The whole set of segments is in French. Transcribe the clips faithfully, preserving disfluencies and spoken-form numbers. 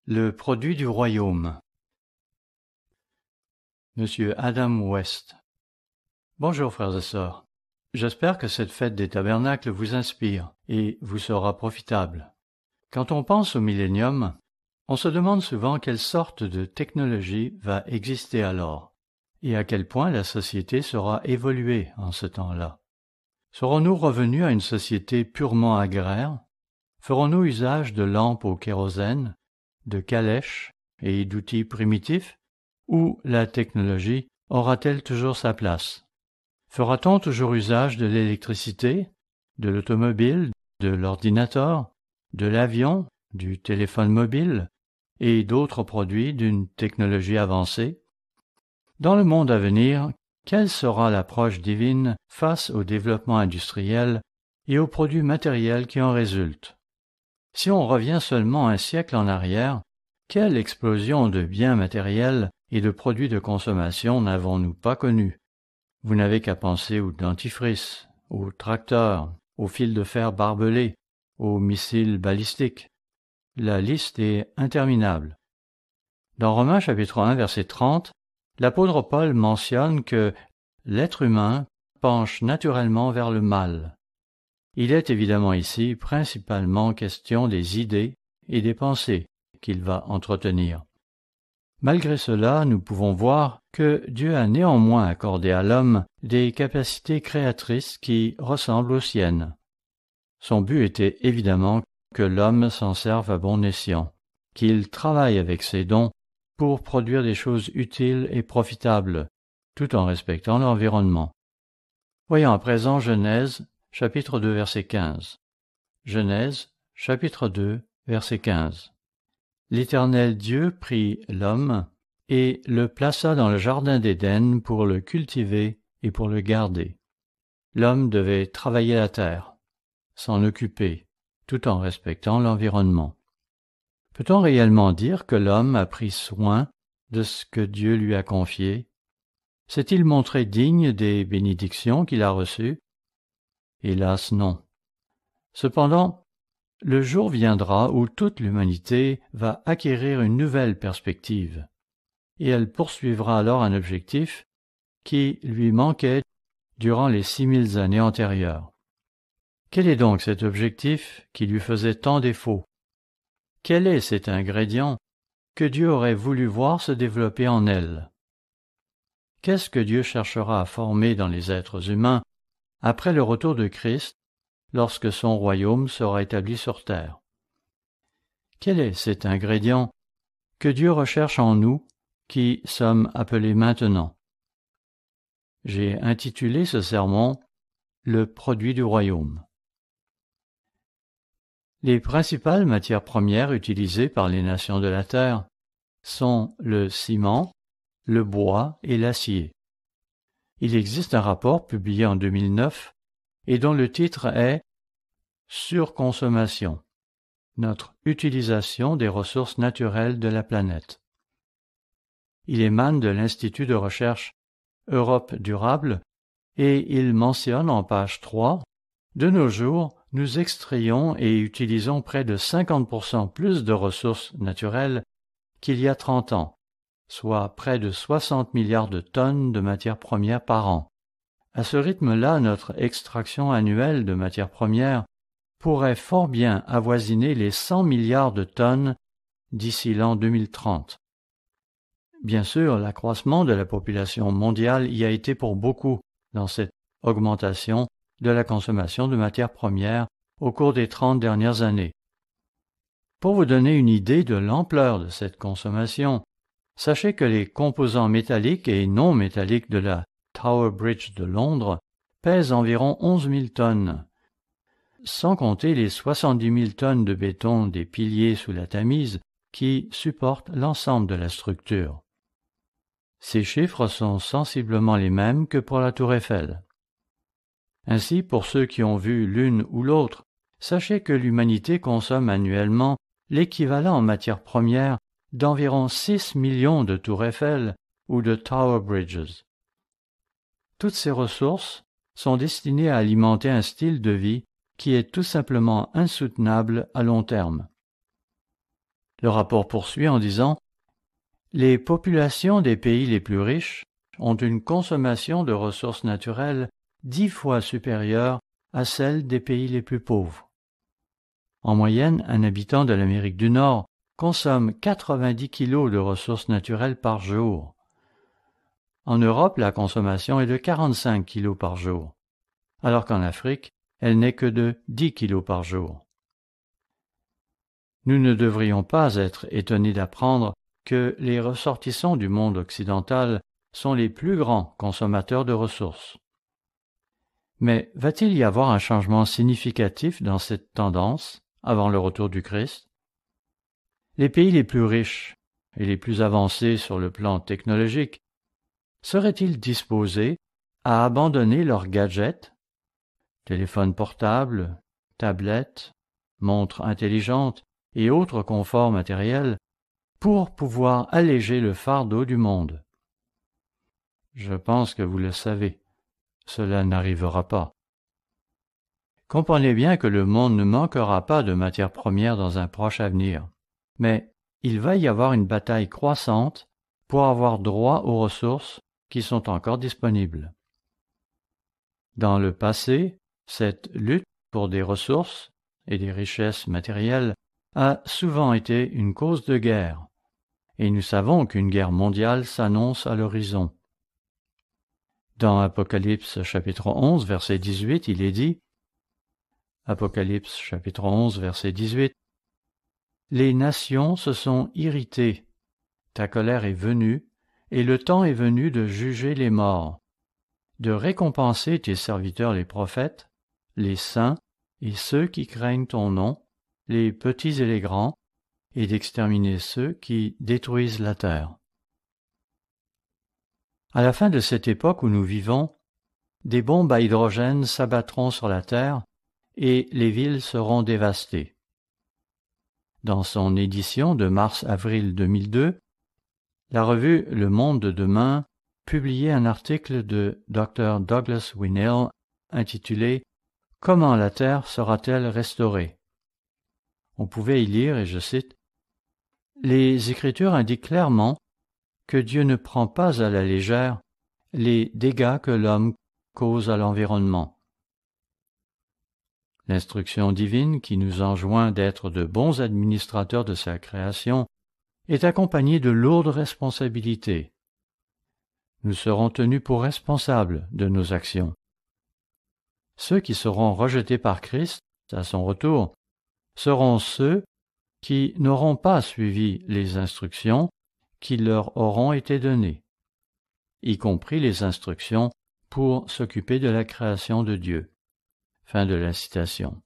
Le produit du royaume. Monsieur Adam West. Bonjour frères et sœurs. J'espère que cette fête des tabernacles vous inspire et vous sera profitable. Quand on pense au millénium, on se demande souvent quelle sorte de technologie va exister alors et à quel point la société sera évoluée en ce temps-là. Serons-nous revenus à une société purement agraire? Ferons-nous usage de lampes au kérosène, de calèches et d'outils primitifs, ou la technologie aura-t-elle toujours sa place? Fera-t-on toujours usage de l'électricité, de l'automobile, de l'ordinateur, de l'avion, du téléphone mobile et d'autres produits d'une technologie avancée? Dans le monde à venir, quelle sera l'approche divine face au développement industriel et aux produits matériels qui en résultent? Si on revient seulement un siècle en arrière, quelle explosion de biens matériels et de produits de consommation n'avons-nous pas connus? Vous n'avez qu'à penser aux dentifrices, aux tracteurs, aux fils de fer barbelés, aux missiles balistiques. La liste est interminable. Dans Romains chapitre un verset trente, l'apôtre Paul mentionne que l'être humain penche naturellement vers le mal. Il est évidemment ici principalement question des idées et des pensées qu'il va entretenir. Malgré cela, nous pouvons voir que Dieu a néanmoins accordé à l'homme des capacités créatrices qui ressemblent aux siennes. Son but était évidemment que l'homme s'en serve à bon escient, qu'il travaille avec ses dons pour produire des choses utiles et profitables, tout en respectant l'environnement. Voyons à présent Genèse, chapitre deux, verset quinze. Genèse, chapitre deux, verset quinze. L'Éternel Dieu prit l'homme et le plaça dans le jardin d'Éden pour le cultiver et pour le garder. L'homme devait travailler la terre, s'en occuper, tout en respectant l'environnement. Peut-on réellement dire que l'homme a pris soin de ce que Dieu lui a confié? S'est-il montré digne des bénédictions qu'il a reçues? Hélas, non. Cependant, le jour viendra où toute l'humanité va acquérir une nouvelle perspective, et elle poursuivra alors un objectif qui lui manquait durant les six mille années antérieures. Quel est donc cet objectif qui lui faisait tant défaut? Quel est cet ingrédient que Dieu aurait voulu voir se développer en elle? Qu'est-ce que Dieu cherchera à former dans les êtres humains après le retour de Christ, lorsque son royaume sera établi sur terre? Quel est cet ingrédient que Dieu recherche en nous, qui sommes appelés maintenant? J'ai intitulé ce sermon « Le produit du royaume ». Les principales matières premières utilisées par les nations de la terre sont le ciment, le bois et l'acier. Il existe un rapport publié en deux mille neuf et dont le titre est « Surconsommation, notre utilisation des ressources naturelles de la planète ». Il émane de l'Institut de recherche Europe durable et il mentionne en page trois « De nos jours, nous extrayons et utilisons près de cinquante pour cent plus de ressources naturelles qu'il y a trente ans, soit près de soixante milliards de tonnes de matières premières par an. À ce rythme-là, notre extraction annuelle de matières premières pourrait fort bien avoisiner les cent milliards de tonnes d'ici l'an deux mille trente. Bien sûr, l'accroissement de la population mondiale y a été pour beaucoup dans cette augmentation de la consommation de matières premières au cours des trente dernières années. Pour vous donner une idée de l'ampleur de cette consommation, sachez que les composants métalliques et non métalliques de la Tower Bridge de Londres pèsent environ onze mille tonnes, sans compter les soixante-dix mille tonnes de béton des piliers sous la Tamise qui supportent l'ensemble de la structure. Ces chiffres sont sensiblement les mêmes que pour la Tour Eiffel. Ainsi, pour ceux qui ont vu l'une ou l'autre, sachez que l'humanité consomme annuellement l'équivalent en matières premières d'environ six millions de Tours Eiffel ou de Tower Bridges. Toutes ces ressources sont destinées à alimenter un style de vie qui est tout simplement insoutenable à long terme. Le rapport poursuit en disant « Les populations des pays les plus riches ont une consommation de ressources naturelles dix fois supérieure à celle des pays les plus pauvres. En moyenne, un habitant de l'Amérique du Nord consomme quatre-vingt-dix kilos de ressources naturelles par jour. En Europe, la consommation est de quarante-cinq kilos par jour, alors qu'en Afrique, elle n'est que de dix kilos par jour. Nous ne devrions pas être étonnés d'apprendre que les ressortissants du monde occidental sont les plus grands consommateurs de ressources. Mais va-t-il y avoir un changement significatif dans cette tendance avant le retour du Christ? Les pays les plus riches et les plus avancés sur le plan technologique seraient-ils disposés à abandonner leurs gadgets, téléphones portables, tablettes, montres intelligentes et autres conforts matériels, pour pouvoir alléger le fardeau du monde? Je pense que vous le savez, cela n'arrivera pas. Comprenez bien que le monde ne manquera pas de matières premières dans un proche avenir, mais il va y avoir une bataille croissante pour avoir droit aux ressources qui sont encore disponibles. Dans le passé, cette lutte pour des ressources et des richesses matérielles a souvent été une cause de guerre, et nous savons qu'une guerre mondiale s'annonce à l'horizon. Dans Apocalypse chapitre onze, verset dix-huit, il est dit, Apocalypse chapitre onze, verset dix-huit, « Les nations se sont irritées, ta colère est venue, et le temps est venu de juger les morts, de récompenser tes serviteurs les prophètes, les saints et ceux qui craignent ton nom, les petits et les grands, et d'exterminer ceux qui détruisent la terre. » À la fin de cette époque où nous vivons, des bombes à hydrogène s'abattront sur la terre et les villes seront dévastées. Dans son édition de mars-avril deux mille deux, la revue Le Monde de demain publiait un article de docteur Douglas Winnail intitulé « Comment la Terre sera-t-elle restaurée ?» On pouvait y lire, et je cite, « Les Écritures indiquent clairement que Dieu ne prend pas à la légère les dégâts que l'homme cause à l'environnement. L'instruction divine qui nous enjoint d'être de bons administrateurs de sa création est accompagnée de lourdes responsabilités. Nous serons tenus pour responsables de nos actions. Ceux qui seront rejetés par Christ à son retour seront ceux qui n'auront pas suivi les instructions qui leur auront été données, y compris les instructions pour s'occuper de la création de Dieu. Fin de la citation.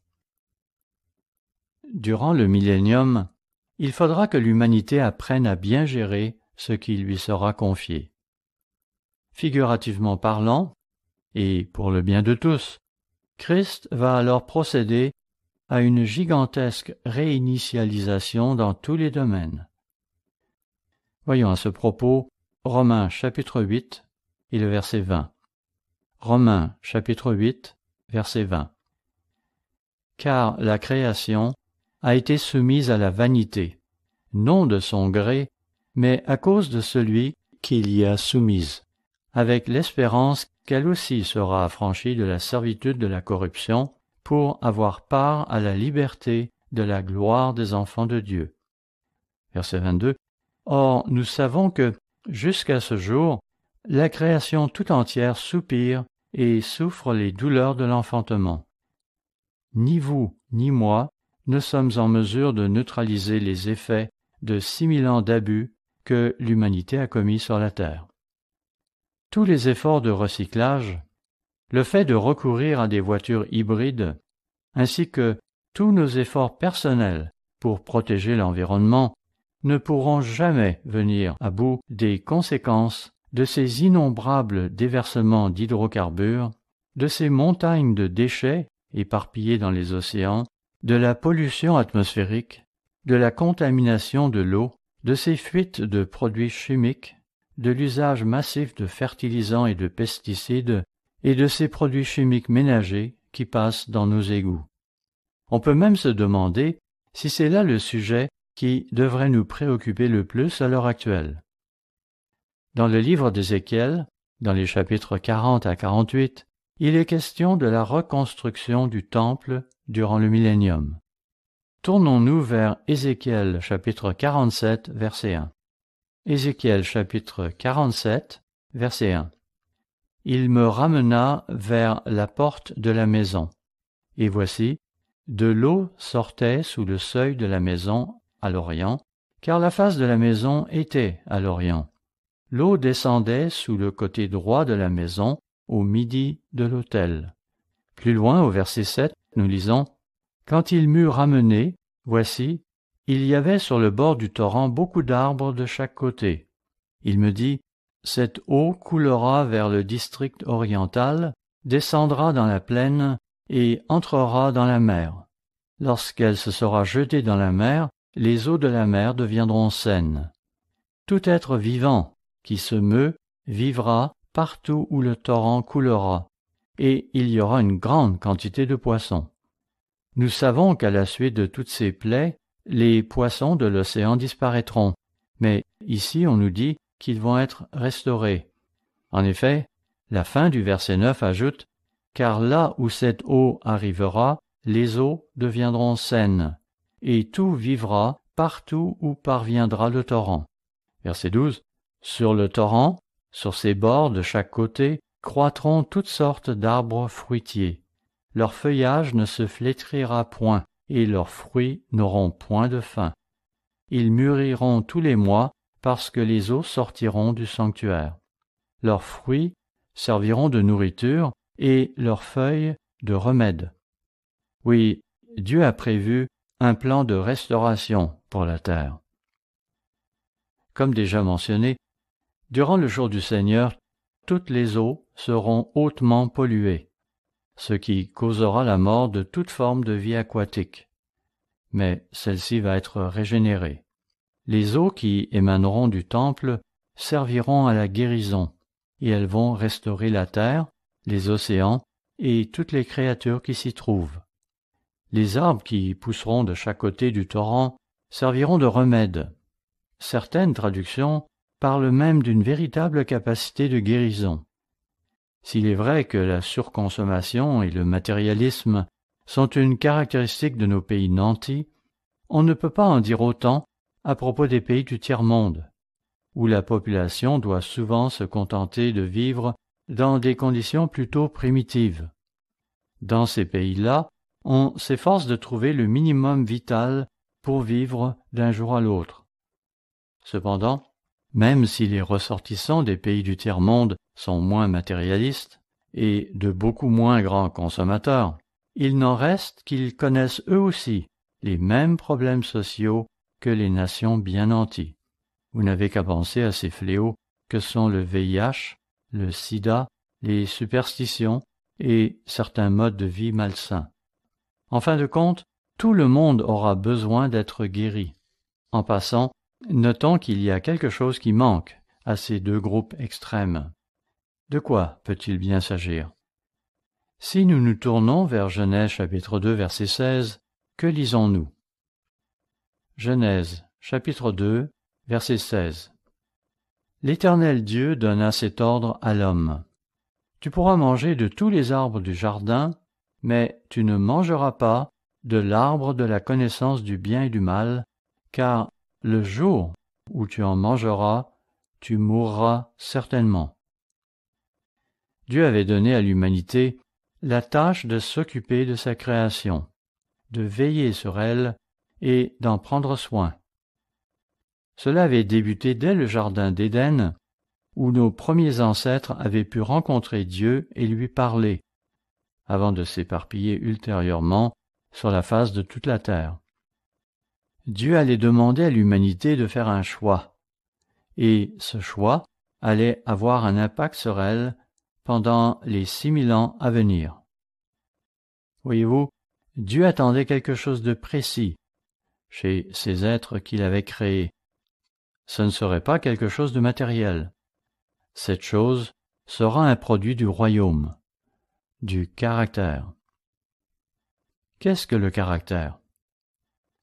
Durant le millénium, il faudra que l'humanité apprenne à bien gérer ce qui lui sera confié. Figurativement parlant, et pour le bien de tous, Christ va alors procéder à une gigantesque réinitialisation dans tous les domaines. Voyons à ce propos Romains chapitre huit et le verset vingt. Romains chapitre huit, verset vingt. Car la création a été soumise à la vanité, non de son gré, mais à cause de celui qui l'y a soumise, avec l'espérance qu'elle aussi sera affranchie de la servitude de la corruption, pour avoir part à la liberté de la gloire des enfants de Dieu. Verset vingt-deux. Or, nous savons que, jusqu'à ce jour, la création tout entière soupire et souffre les douleurs de l'enfantement. Ni vous, ni moi, ne sommes en mesure de neutraliser les effets de six mille ans d'abus que l'humanité a commis sur la terre. Tous les efforts de recyclage, le fait de recourir à des voitures hybrides, ainsi que tous nos efforts personnels pour protéger l'environnement, ne pourront jamais venir à bout des conséquences de ces innombrables déversements d'hydrocarbures, de ces montagnes de déchets éparpillés dans les océans, de la pollution atmosphérique, de la contamination de l'eau, de ces fuites de produits chimiques, de l'usage massif de fertilisants et de pesticides, et de ces produits chimiques ménagers qui passent dans nos égouts. On peut même se demander si c'est là le sujet qui devrait nous préoccuper le plus à l'heure actuelle. Dans le livre d'Ézéchiel, dans les chapitres quarante à quarante-huit, il est question de la reconstruction du temple durant le millénium. Tournons-nous vers Ézéchiel chapitre quarante-sept, verset un. Ézéchiel chapitre quarante-sept, verset un. Il me ramena vers la porte de la maison, et voici, de l'eau sortait sous le seuil de la maison à l'orient, car la face de la maison était à l'orient. L'eau descendait sous le côté droit de la maison, au midi de l'autel. Plus loin, au verset sept, nous lisons « Quand il m'eut ramené, voici, il y avait sur le bord du torrent beaucoup d'arbres de chaque côté. Il me dit, cette eau coulera vers le district oriental, descendra dans la plaine et entrera dans la mer. Lorsqu'elle se sera jetée dans la mer, les eaux de la mer deviendront saines. Tout être vivant qui se meut vivra partout où le torrent coulera, et il y aura une grande quantité de poissons. Nous savons qu'à la suite de toutes ces plaies, les poissons de l'océan disparaîtront, mais ici on nous dit qu'ils vont être restaurés. En effet, la fin du verset neuf ajoute « Car là où cette eau arrivera, les eaux deviendront saines, et tout vivra partout où parviendra le torrent. » Verset douze. « Sur le torrent, sur ses bords de chaque côté, croîtront toutes sortes d'arbres fruitiers. Leur feuillage ne se flétrira point, et leurs fruits n'auront point de fin. Ils mûriront tous les mois, parce que les eaux sortiront du sanctuaire. Leurs fruits serviront de nourriture, et leurs feuilles de remède. » Oui, Dieu a prévu un plan de restauration pour la terre. Comme déjà mentionné, durant le jour du Seigneur, toutes les eaux seront hautement polluées, ce qui causera la mort de toute forme de vie aquatique. Mais celle-ci va être régénérée. Les eaux qui émaneront du temple serviront à la guérison, et elles vont restaurer la terre, les océans et toutes les créatures qui s'y trouvent. Les arbres qui pousseront de chaque côté du torrent serviront de remède. Certaines traductions parlent même d'une véritable capacité de guérison. S'il est vrai que la surconsommation et le matérialisme sont une caractéristique de nos pays nantis, on ne peut pas en dire autant à propos des pays du tiers-monde, où la population doit souvent se contenter de vivre dans des conditions plutôt primitives. Dans ces pays-là, on s'efforce de trouver le minimum vital pour vivre d'un jour à l'autre. Cependant, même si les ressortissants des pays du tiers-monde sont moins matérialistes et de beaucoup moins grands consommateurs, il n'en reste qu'ils connaissent eux aussi les mêmes problèmes sociaux que les nations bien nanties. Vous n'avez qu'à penser à ces fléaux que sont le V I H, le sida, les superstitions et certains modes de vie malsains. En fin de compte, tout le monde aura besoin d'être guéri. En passant, notons qu'il y a quelque chose qui manque à ces deux groupes extrêmes. De quoi peut-il bien s'agir? Si nous nous tournons vers Genèse chapitre deux verset seize, que lisons-nous? Genèse chapitre deux verset seize. L'Éternel Dieu donna cet ordre à l'homme. Tu pourras manger de tous les arbres du jardin, mais tu ne mangeras pas de l'arbre de la connaissance du bien et du mal, car le jour où tu en mangeras, tu mourras certainement. Dieu avait donné à l'humanité la tâche de s'occuper de sa création, de veiller sur elle et d'en prendre soin. Cela avait débuté dès le jardin d'Éden, où nos premiers ancêtres avaient pu rencontrer Dieu et lui parler, avant de s'éparpiller ultérieurement sur la face de toute la terre. Dieu allait demander à l'humanité de faire un choix, et ce choix allait avoir un impact sur elle pendant les six mille ans à venir. Voyez-vous, Dieu attendait quelque chose de précis chez ces êtres qu'il avait créés. Ce ne serait pas quelque chose de matériel. Cette chose sera un produit du royaume, du caractère. Qu'est-ce que le caractère?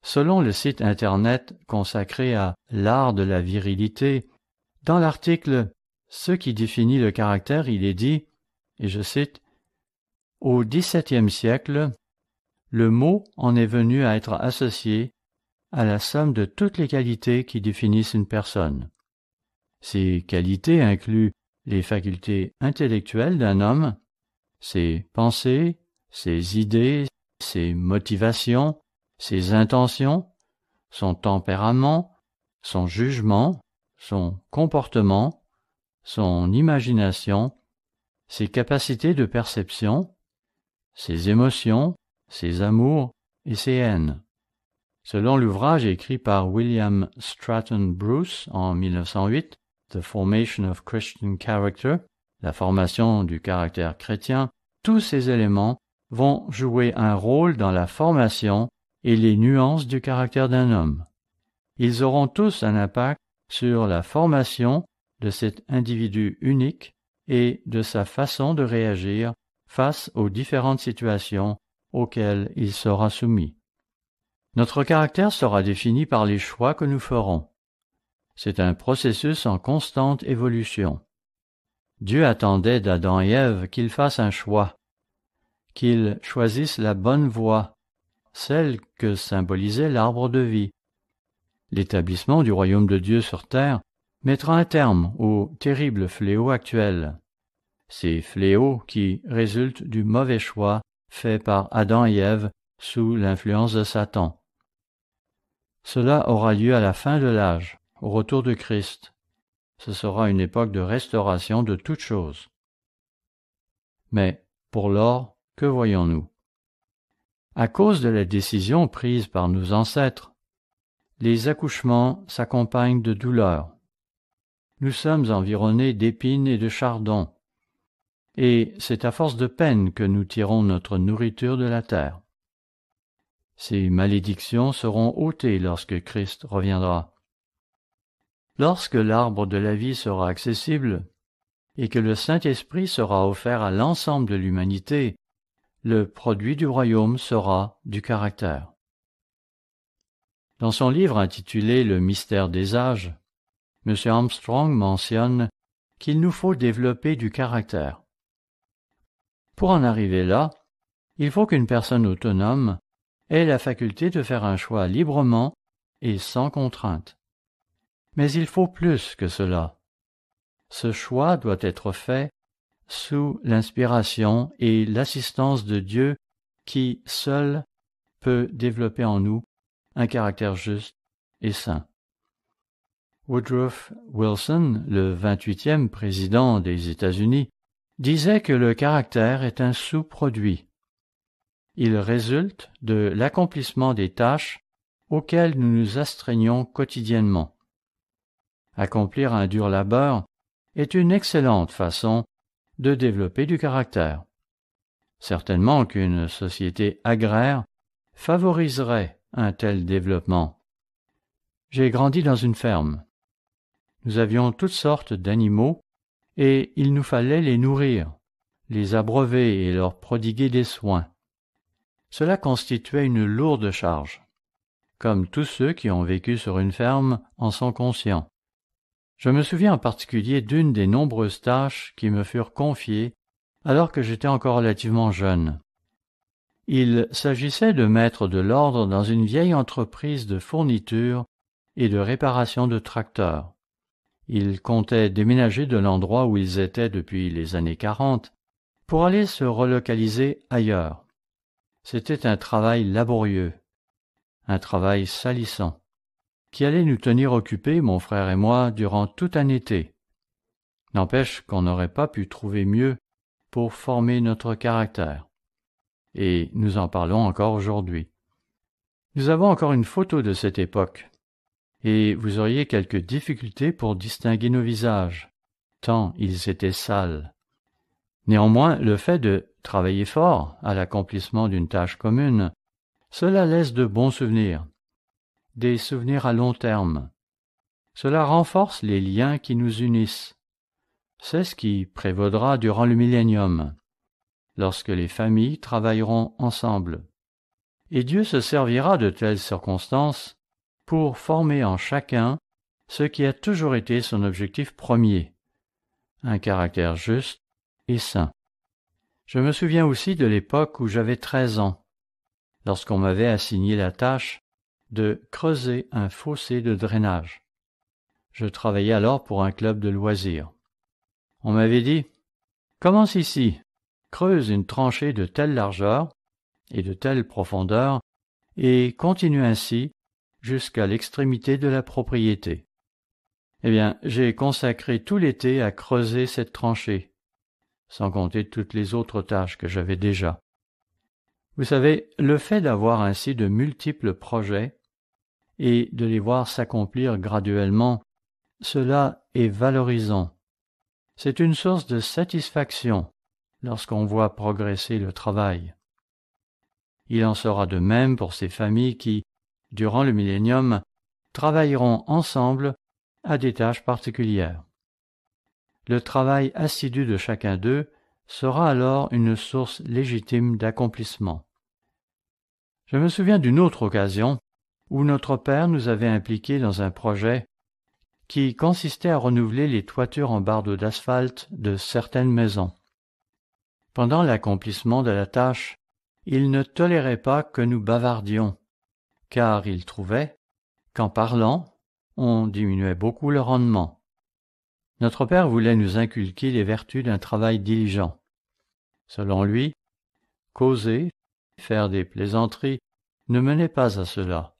Selon le site Internet consacré à l'art de la virilité, dans l'article « Ce qui définit le caractère », il est dit, et je cite, « Au dix-septième siècle, le mot en est venu à être associé à la somme de toutes les qualités qui définissent une personne. Ces qualités incluent les facultés intellectuelles d'un homme, ses pensées, ses idées, ses motivations, ses intentions, son tempérament, son jugement, son comportement, son imagination, ses capacités de perception, ses émotions, ses amours et ses haines. Selon l'ouvrage écrit par William Stratton Bruce en mille neuf cent huit, The Formation of Christian Character, la formation du caractère chrétien, tous ces éléments vont jouer un rôle dans la formation et les nuances du caractère d'un homme. Ils auront tous un impact sur la formation de cet individu unique et de sa façon de réagir face aux différentes situations auxquelles il sera soumis. Notre caractère sera défini par les choix que nous ferons. C'est un processus en constante évolution. Dieu attendait d'Adam et Ève qu'ils fassent un choix, qu'ils choisissent la bonne voie, celle que symbolisait l'arbre de vie. L'établissement du royaume de Dieu sur terre mettra un terme aux terribles fléaux actuels. Ces fléaux qui résultent du mauvais choix fait par Adam et Ève sous l'influence de Satan. Cela aura lieu à la fin de l'âge, au retour de Christ. Ce sera une époque de restauration de toutes choses. Mais, pour lors, que voyons-nous? À cause de la décision prise par nos ancêtres, les accouchements s'accompagnent de douleurs. Nous sommes environnés d'épines et de chardons, et c'est à force de peine que nous tirons notre nourriture de la terre. Ces malédictions seront ôtées lorsque Christ reviendra. Lorsque l'arbre de la vie sera accessible et que le Saint-Esprit sera offert à l'ensemble de l'humanité, le produit du royaume sera du caractère. Dans son livre intitulé « Le mystère des âges », M. Armstrong mentionne qu'il nous faut développer du caractère. Pour en arriver là, il faut qu'une personne autonome ait la faculté de faire un choix librement et sans contrainte. Mais il faut plus que cela. Ce choix doit être fait sous l'inspiration et l'assistance de Dieu qui, seul, peut développer en nous un caractère juste et saint. Woodrow Wilson, le vingt-huitième président des États-Unis, disait que le caractère est un sous-produit. Il résulte de l'accomplissement des tâches auxquelles nous nous astreignons quotidiennement. Accomplir un dur labeur est une excellente façon de développer du caractère. Certainement qu'une société agraire favoriserait un tel développement. J'ai grandi dans une ferme. Nous avions toutes sortes d'animaux et il nous fallait les nourrir, les abreuver et leur prodiguer des soins. Cela constituait une lourde charge, comme tous ceux qui ont vécu sur une ferme en sont conscients. Je me souviens en particulier d'une des nombreuses tâches qui me furent confiées alors que j'étais encore relativement jeune. Il s'agissait de mettre de l'ordre dans une vieille entreprise de fourniture et de réparation de tracteurs. Ils comptaient déménager de l'endroit où ils étaient depuis les années quarante pour aller se relocaliser ailleurs. C'était un travail laborieux, un travail salissant, qui allait nous tenir occupés, mon frère et moi, durant tout un été. N'empêche qu'on n'aurait pas pu trouver mieux pour former notre caractère. Et nous en parlons encore aujourd'hui. Nous avons encore une photo de cette époque, et vous auriez quelques difficultés pour distinguer nos visages, tant ils étaient sales. Néanmoins, le fait de travailler fort à l'accomplissement d'une tâche commune, cela laisse de bons souvenirs, des souvenirs à long terme. Cela renforce les liens qui nous unissent. C'est ce qui prévaudra durant le millénium, lorsque les familles travailleront ensemble. Et Dieu se servira de telles circonstances pour former en chacun ce qui a toujours été son objectif premier, un caractère juste et saint. Je me souviens aussi de l'époque où j'avais treize ans, lorsqu'on m'avait assigné la tâche de creuser un fossé de drainage. Je travaillais alors pour un club de loisirs. On m'avait dit « Commence ici, creuse une tranchée de telle largeur et de telle profondeur et continue ainsi jusqu'à l'extrémité de la propriété. » Eh bien, j'ai consacré tout l'été à creuser cette tranchée, sans compter toutes les autres tâches que j'avais déjà. Vous savez, le fait d'avoir ainsi de multiples projets et de les voir s'accomplir graduellement, cela est valorisant. C'est une source de satisfaction lorsqu'on voit progresser le travail. Il en sera de même pour ces familles qui, durant le millénium, travailleront ensemble à des tâches particulières. Le travail assidu de chacun d'eux sera alors une source légitime d'accomplissement. Je me souviens d'une autre occasion où notre père nous avait impliqués dans un projet qui consistait à renouveler les toitures en bardeaux d'asphalte de certaines maisons. Pendant l'accomplissement de la tâche, il ne tolérait pas que nous bavardions, car il trouvait qu'en parlant, on diminuait beaucoup le rendement. Notre père voulait nous inculquer les vertus d'un travail diligent. Selon lui, causer, faire des plaisanteries, ne menait pas à cela.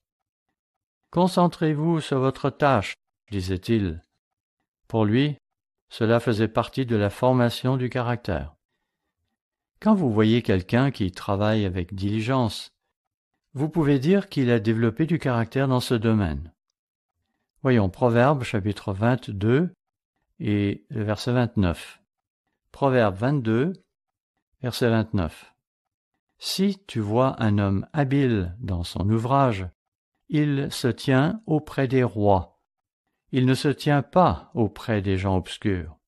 « Concentrez-vous sur votre tâche, » disait-il. Pour lui, cela faisait partie de la formation du caractère. Quand vous voyez quelqu'un qui travaille avec diligence, vous pouvez dire qu'il a développé du caractère dans ce domaine. Voyons Proverbes chapitre vingt-deux et le verset vingt-neuf. Proverbe vingt-deux, verset vingt-neuf. Si tu vois un homme habile dans son ouvrage, il se tient auprès des rois. Il ne se tient pas auprès des gens obscurs.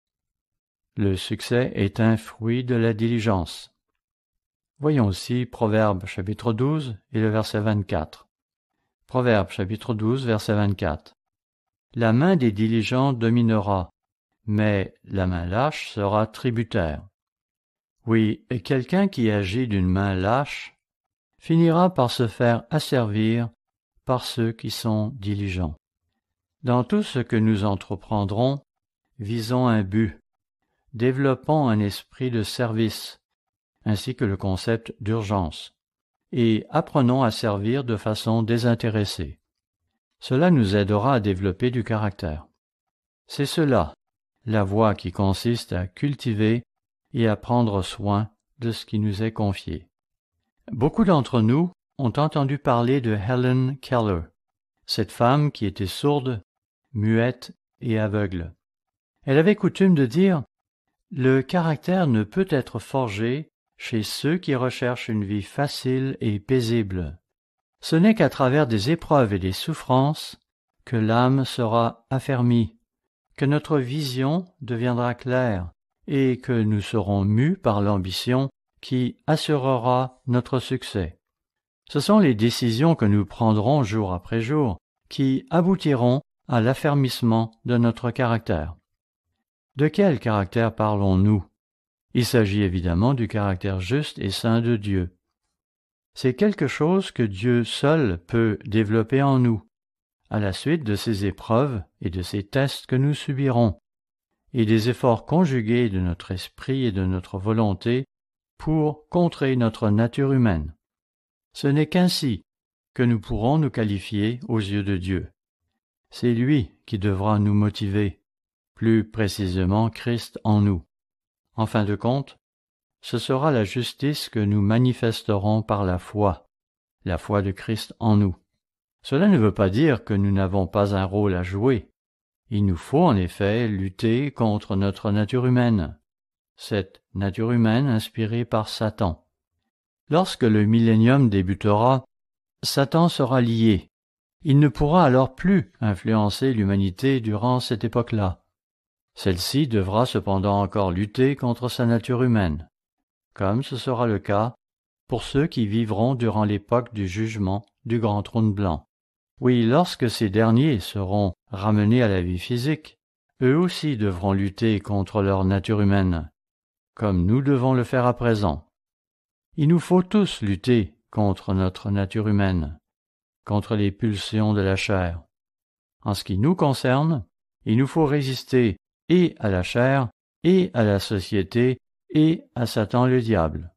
Le succès est un fruit de la diligence. Voyons aussi Proverbe chapitre douze et le verset vingt-quatre. Proverbe chapitre douze, verset vingt-quatre. La main des diligents dominera, mais la main lâche sera tributaire. Oui, et quelqu'un qui agit d'une main lâche finira par se faire asservir par ceux qui sont diligents. Dans tout ce que nous entreprendrons, visons un but, développons un esprit de service, ainsi que le concept d'urgence, et apprenons à servir de façon désintéressée. Cela nous aidera à développer du caractère. C'est cela, la voie qui consiste à cultiver et à prendre soin de ce qui nous est confié. Beaucoup d'entre nous ont entendu parler de Helen Keller, cette femme qui était sourde, muette et aveugle. Elle avait coutume de dire « Le caractère ne peut être forgé chez ceux qui recherchent une vie facile et paisible. Ce n'est qu'à travers des épreuves et des souffrances que l'âme sera affermie, que notre vision deviendra claire et que nous serons mus par l'ambition qui assurera notre succès. Ce sont les décisions que nous prendrons jour après jour qui aboutiront à l'affermissement de notre caractère. De quel caractère parlons-nous? Il s'agit évidemment du caractère juste et saint de Dieu. C'est quelque chose que Dieu seul peut développer en nous, à la suite de ces épreuves et de ces tests que nous subirons, et des efforts conjugués de notre esprit et de notre volonté pour contrer notre nature humaine. Ce n'est qu'ainsi que nous pourrons nous qualifier aux yeux de Dieu. C'est lui qui devra nous motiver, plus précisément Christ en nous. En fin de compte, ce sera la justice que nous manifesterons par la foi, la foi de Christ en nous. Cela ne veut pas dire que nous n'avons pas un rôle à jouer. Il nous faut en effet lutter contre notre nature humaine, cette nature humaine inspirée par Satan. Lorsque le millénium débutera, Satan sera lié. Il ne pourra alors plus influencer l'humanité durant cette époque-là. Celle-ci devra cependant encore lutter contre sa nature humaine, comme ce sera le cas pour ceux qui vivront durant l'époque du jugement du grand trône blanc. Oui, lorsque ces derniers seront ramenés à la vie physique, eux aussi devront lutter contre leur nature humaine, comme nous devons le faire à présent. Il nous faut tous lutter contre notre nature humaine, contre les pulsions de la chair. En ce qui nous concerne, il nous faut résister et à la chair, et à la société, et à Satan le diable.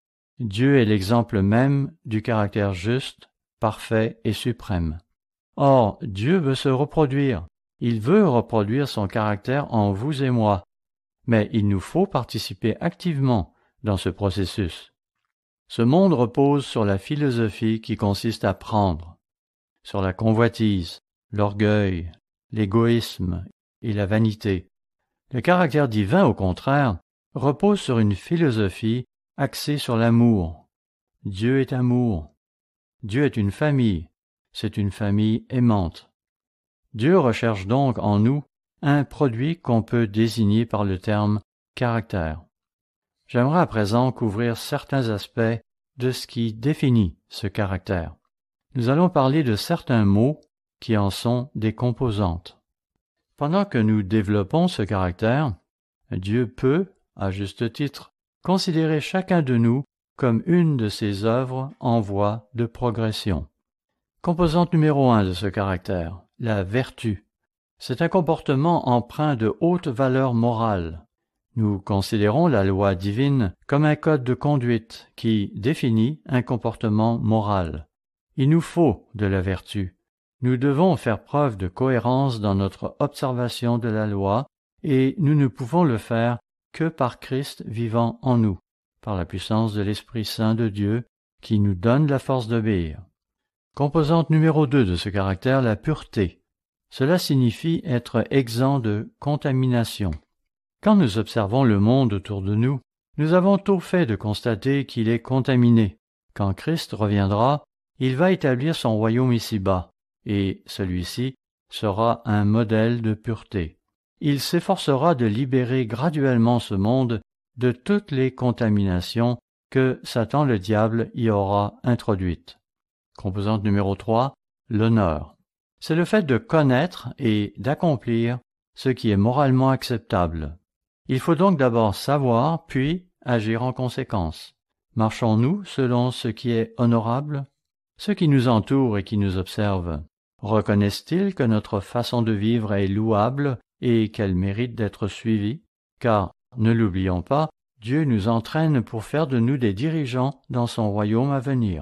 Dieu est l'exemple même du caractère juste, parfait et suprême. Or, Dieu veut se reproduire. Il veut reproduire son caractère en vous et moi. Mais il nous faut participer activement dans ce processus. Ce monde repose sur la philosophie qui consiste à prendre, sur la convoitise, l'orgueil, l'égoïsme et la vanité. Le caractère divin, au contraire, repose sur une philosophie axée sur l'amour. Dieu est amour. Dieu est une famille. C'est une famille aimante. Dieu recherche donc en nous un produit qu'on peut désigner par le terme caractère. J'aimerais à présent couvrir certains aspects de ce qui définit ce caractère. Nous allons parler de certains mots qui en sont des composantes. Pendant que nous développons ce caractère, Dieu peut, à juste titre, considérer chacun de nous comme une de ses œuvres en voie de progression. Composante numéro un de ce caractère, la vertu. C'est un comportement empreint de haute valeur morale. Nous considérons la loi divine comme un code de conduite qui définit un comportement moral. Il nous faut de la vertu. Nous devons faire preuve de cohérence dans notre observation de la loi et nous ne pouvons le faire que par Christ vivant en nous, par la puissance de l'Esprit Saint de Dieu qui nous donne la force d'obéir. Composante numéro deux de ce caractère, la pureté. Cela signifie être exempt de contamination. Quand nous observons le monde autour de nous, nous avons tôt fait de constater qu'il est contaminé. Quand Christ reviendra, il va établir son royaume ici-bas, et celui-ci sera un modèle de pureté. Il s'efforcera de libérer graduellement ce monde de toutes les contaminations que Satan le diable y aura introduites. Composante numéro trois, l'honneur. C'est le fait de connaître et d'accomplir ce qui est moralement acceptable. Il faut donc d'abord savoir, puis agir en conséquence. Marchons-nous selon ce qui est honorable? Ceux qui nous entourent et qui nous observent reconnaissent-ils que notre façon de vivre est louable et qu'elle mérite d'être suivie? Car, ne l'oublions pas, Dieu nous entraîne pour faire de nous des dirigeants dans son royaume à venir.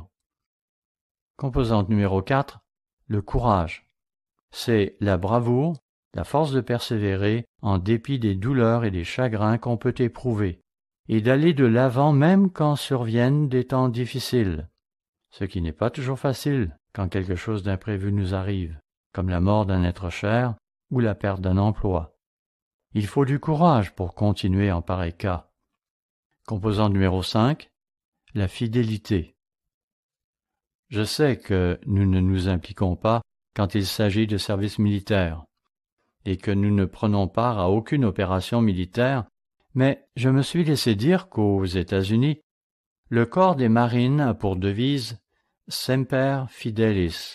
Composante numéro quatre, le courage. C'est la bravoure, la force de persévérer en dépit des douleurs et des chagrins qu'on peut éprouver, et d'aller de l'avant même quand surviennent des temps difficiles, ce qui n'est pas toujours facile quand quelque chose d'imprévu nous arrive, comme la mort d'un être cher ou la perte d'un emploi. Il faut du courage pour continuer en pareil cas. Composante numéro cinq, la fidélité. Je sais que nous ne nous impliquons pas quand il s'agit de service militaire, et que nous ne prenons part à aucune opération militaire, mais je me suis laissé dire qu'aux États-Unis, le corps des marines a pour devise « Semper Fidelis »,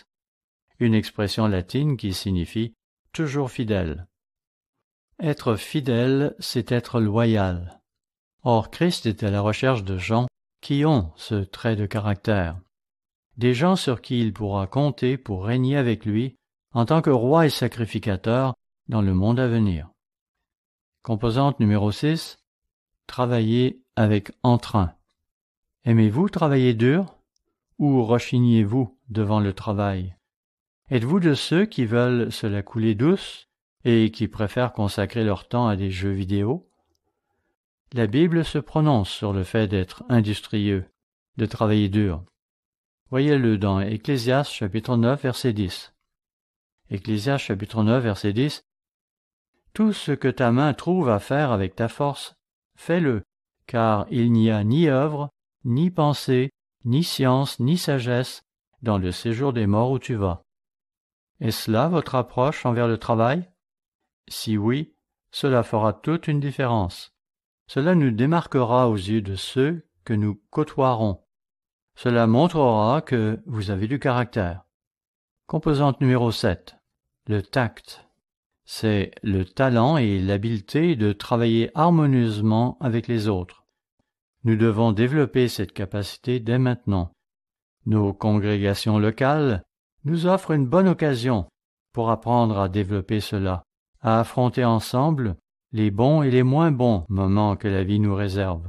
une expression latine qui signifie « toujours fidèle ». Être fidèle, c'est être loyal. Or, Christ est à la recherche de gens qui ont ce trait de caractère, des gens sur qui il pourra compter pour régner avec lui en tant que roi et sacrificateur dans le monde à venir. Composante numéro six, travailler avec entrain. Aimez-vous travailler dur ou rechignez-vous devant le travail? Êtes-vous de ceux qui veulent se la couler douce et qui préfèrent consacrer leur temps à des jeux vidéo? La Bible se prononce sur le fait d'être industrieux, de travailler dur. Voyez-le dans Ecclésiaste chapitre neuf, verset dix. Ecclésiaste chapitre neuf, verset dix. Tout ce que ta main trouve à faire avec ta force, fais-le, car il n'y a ni œuvre, ni pensée, ni science, ni sagesse dans le séjour des morts où tu vas. Est-ce là votre approche envers le travail? Si oui, cela fera toute une différence. Cela nous démarquera aux yeux de ceux que nous côtoierons. Cela montrera que vous avez du caractère. Composante numéro sept. Le tact. C'est le talent et l'habileté de travailler harmonieusement avec les autres. Nous devons développer cette capacité dès maintenant. Nos congrégations locales nous offrent une bonne occasion pour apprendre à développer cela, à affronter ensemble les bons et les moins bons moments que la vie nous réserve.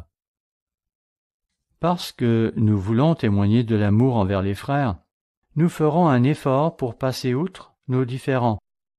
Parce que nous voulons témoigner de l'amour envers les frères, nous ferons un effort pour passer outre nos différends,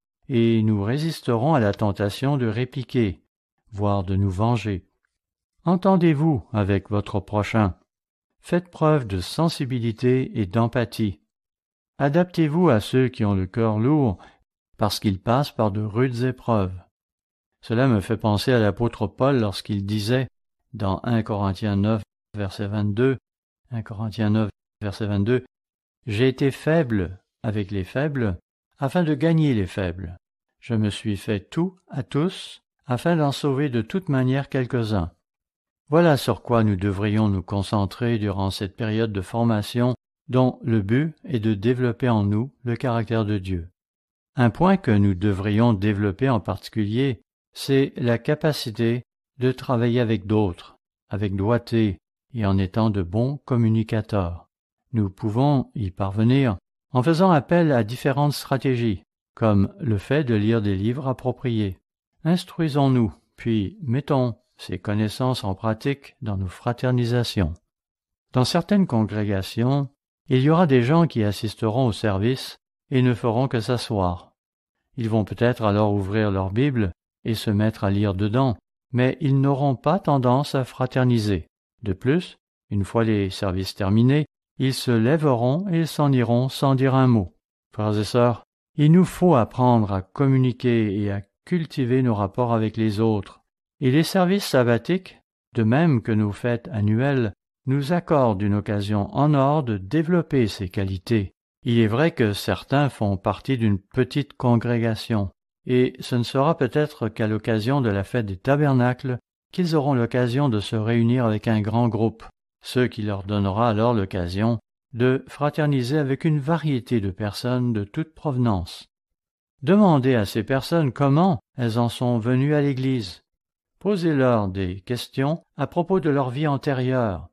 et nous résisterons à la tentation de répliquer, voire de nous venger. Entendez-vous avec votre prochain. Faites preuve de sensibilité et d'empathie. Adaptez-vous à ceux qui ont le cœur lourd parce qu'ils passent par de rudes épreuves. Cela me fait penser à l'apôtre Paul lorsqu'il disait dans un Corinthiens neuf, verset vingt-deux, un Corinthiens neuf, verset vingt-deux, « J'ai été faible avec les faibles afin de gagner les faibles. Je me suis fait tout à tous afin d'en sauver de toute manière quelques-uns. » Voilà sur quoi nous devrions nous concentrer durant cette période de formation dont le but est de développer en nous le caractère de Dieu. Un point que nous devrions développer en particulier, c'est la capacité de travailler avec d'autres, avec doigté et en étant de bons communicateurs. Nous pouvons y parvenir en faisant appel à différentes stratégies, comme le fait de lire des livres appropriés. Instruisons-nous, puis mettons ces connaissances en pratique dans nos fraternisations. Dans certaines congrégations, il y aura des gens qui assisteront au service et ne feront que s'asseoir. Ils vont peut-être alors ouvrir leur Bible et se mettre à lire dedans, mais ils n'auront pas tendance à fraterniser. De plus, une fois les services terminés, ils se lèveront et s'en iront sans dire un mot. Frères et sœurs, il nous faut apprendre à communiquer et à cultiver nos rapports avec les autres. Et les services sabbatiques, de même que nos fêtes annuelles, nous accordent une occasion en or de développer ces qualités. Il est vrai que certains font partie d'une petite congrégation, et ce ne sera peut-être qu'à l'occasion de la fête des tabernacles qu'ils auront l'occasion de se réunir avec un grand groupe, ce qui leur donnera alors l'occasion de fraterniser avec une variété de personnes de toute provenance. Demandez à ces personnes comment elles en sont venues à l'Église. Posez-leur des questions à propos de leur vie antérieure.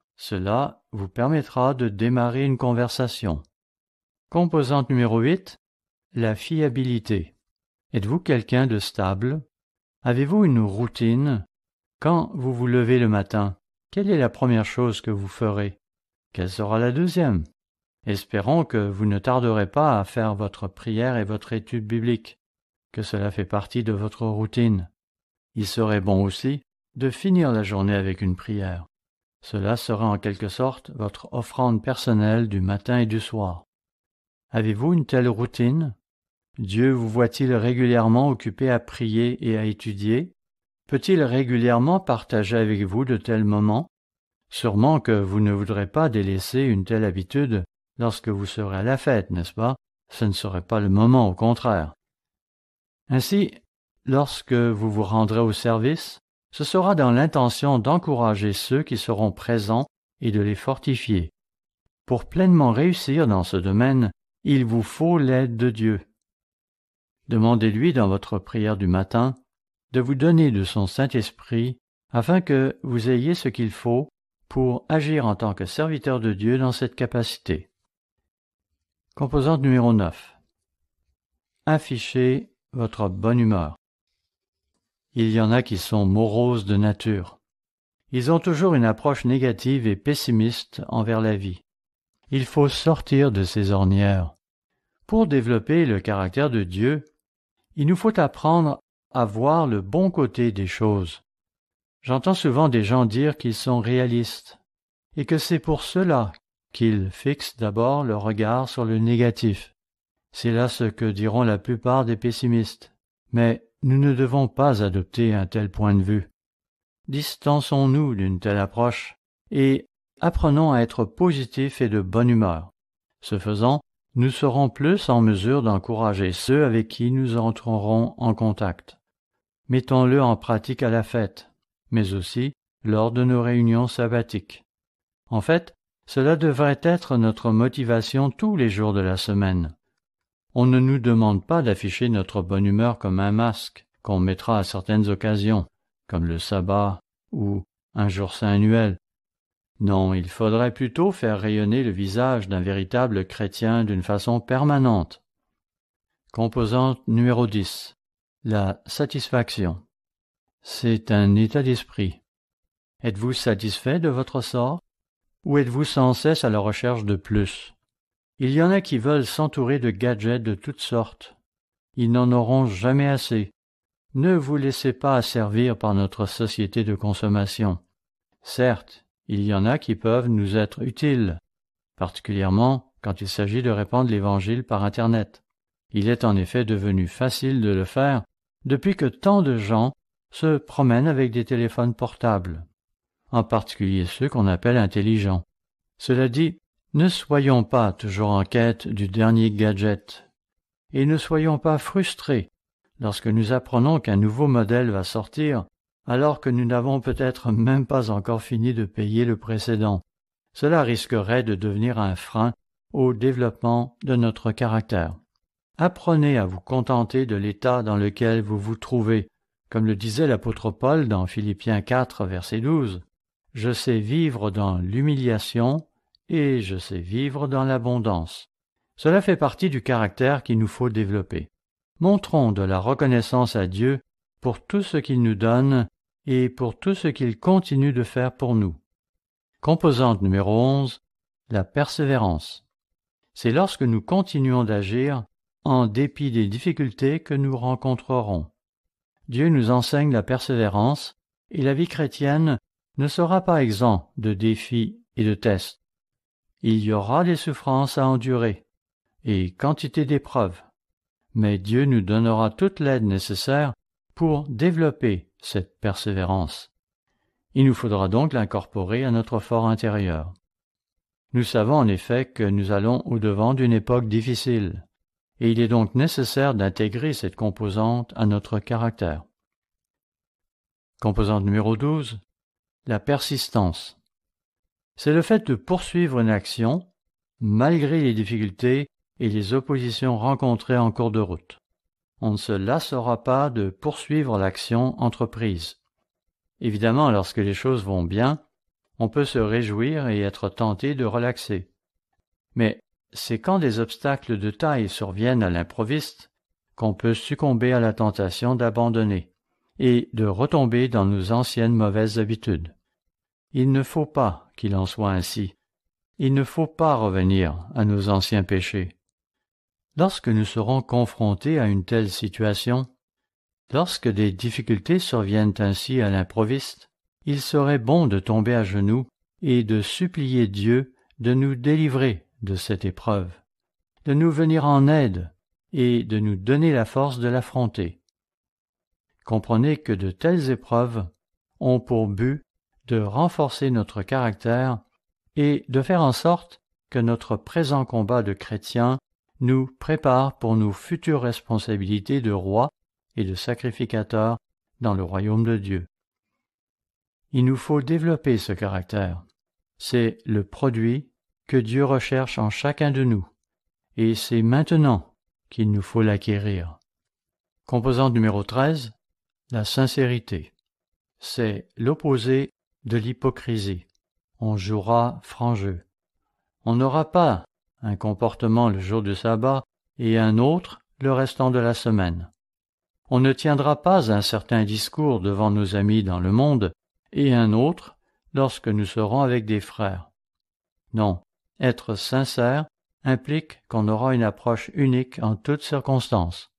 Cela vous permettra de démarrer une conversation. Composante numéro huit. La fiabilité. Êtes-vous quelqu'un de stable? Avez-vous une routine? Quand vous vous levez le matin, quelle est la première chose que vous ferez? Quelle sera la deuxième? Espérons que vous ne tarderez pas à faire votre prière et votre étude biblique, que cela fait partie de votre routine. Il serait bon aussi de finir la journée avec une prière. Cela sera en quelque sorte votre offrande personnelle du matin et du soir. Avez-vous une telle routine? Dieu vous voit-il régulièrement occupé à prier et à étudier? Peut-il régulièrement partager avec vous de tels moments? Sûrement que vous ne voudrez pas délaisser une telle habitude lorsque vous serez à la fête, n'est-ce pas? Ce ne serait pas le moment, au contraire. Ainsi, lorsque vous vous rendrez au service, ce sera dans l'intention d'encourager ceux qui seront présents et de les fortifier. Pour pleinement réussir dans ce domaine, il vous faut l'aide de Dieu. Demandez-lui dans votre prière du matin de vous donner de son Saint-Esprit afin que vous ayez ce qu'il faut pour agir en tant que serviteur de Dieu dans cette capacité. Composante numéro neuf. Affichez votre bonne humeur. Il y en a qui sont moroses de nature. Ils ont toujours une approche négative et pessimiste envers la vie. Il faut sortir de ces ornières. Pour développer le caractère de Dieu, il nous faut apprendre à voir le bon côté des choses. J'entends souvent des gens dire qu'ils sont réalistes, et que c'est pour cela qu'ils fixent d'abord leur regard sur le négatif. C'est là ce que diront la plupart des pessimistes. Mais nous ne devons pas adopter un tel point de vue. Distançons-nous d'une telle approche et apprenons à être positifs et de bonne humeur. Ce faisant, nous serons plus en mesure d'encourager ceux avec qui nous entrerons en contact. Mettons-le en pratique à la fête, mais aussi lors de nos réunions sabbatiques. En fait, Cela devrait être notre motivation tous les jours de la semaine. On ne nous demande pas d'afficher notre bonne humeur comme un masque qu'on mettra à certaines occasions, comme le sabbat ou un jour saint annuel. Non, il faudrait plutôt faire rayonner le visage d'un véritable chrétien d'une façon permanente. Composante numéro dix. La satisfaction. C'est un état d'esprit. Êtes-vous satisfait de votre sort? Ou êtes-vous sans cesse à la recherche de plus? Il y en a qui veulent s'entourer de gadgets de toutes sortes. Ils n'en auront jamais assez. Ne vous laissez pas asservir par notre société de consommation. Certes, il y en a qui peuvent nous être utiles, particulièrement quand il s'agit de répandre l'Évangile par Internet. Il est en effet devenu facile de le faire depuis que tant de gens se promènent avec des téléphones portables, en particulier ceux qu'on appelle intelligents. Cela dit, ne soyons pas toujours en quête du dernier gadget, et ne soyons pas frustrés lorsque nous apprenons qu'un nouveau modèle va sortir, alors que nous n'avons peut-être même pas encore fini de payer le précédent. Cela risquerait de devenir un frein au développement de notre caractère. Apprenez à vous contenter de l'état dans lequel vous vous trouvez, comme le disait l'apôtre Paul dans Philippiens quatre, verset douze. « Je sais vivre dans l'humiliation et je sais vivre dans l'abondance. » Cela fait partie du caractère qu'il nous faut développer. Montrons de la reconnaissance à Dieu pour tout ce qu'il nous donne et pour tout ce qu'il continue de faire pour nous. Composante numéro onze, la persévérance. C'est lorsque nous continuons d'agir en dépit des difficultés que nous rencontrerons. Dieu nous enseigne la persévérance et la vie chrétienne ne sera pas exempt de défis et de tests. Il y aura des souffrances à endurer et quantité d'épreuves, mais Dieu nous donnera toute l'aide nécessaire pour développer cette persévérance. Il nous faudra donc l'incorporer à notre fort intérieur. Nous savons en effet que nous allons au-devant d'une époque difficile, et il est donc nécessaire d'intégrer cette composante à notre caractère. Composante numéro douze, la persistance. C'est le fait de poursuivre une action, malgré les difficultés et les oppositions rencontrées en cours de route. On ne se lassera pas de poursuivre l'action entreprise. Évidemment, lorsque les choses vont bien, on peut se réjouir et être tenté de relaxer. Mais c'est quand des obstacles de taille surviennent à l'improviste qu'on peut succomber à la tentation d'abandonner et de retomber dans nos anciennes mauvaises habitudes. Il ne faut pas qu'il en soit ainsi. Il ne faut pas revenir à nos anciens péchés. Lorsque nous serons confrontés à une telle situation, lorsque des difficultés surviennent ainsi à l'improviste, il serait bon de tomber à genoux et de supplier Dieu de nous délivrer de cette épreuve, de nous venir en aide et de nous donner la force de l'affronter. Comprenez que de telles épreuves ont pour but de renforcer notre caractère et de faire en sorte que notre présent combat de chrétien nous prépare pour nos futures responsabilités de roi et de sacrificateur dans le royaume de Dieu. Il nous faut développer ce caractère. C'est le produit que Dieu recherche en chacun de nous, et c'est maintenant qu'il nous faut l'acquérir. Composante numéro treize, la sincérité. C'est l'opposé de l'hypocrisie. On jouera franc jeu. On n'aura pas un comportement le jour du sabbat et un autre le restant de la semaine. On ne tiendra pas un certain discours devant nos amis dans le monde et un autre lorsque nous serons avec des frères. Non, être sincère implique qu'on aura une approche unique en toutes circonstances.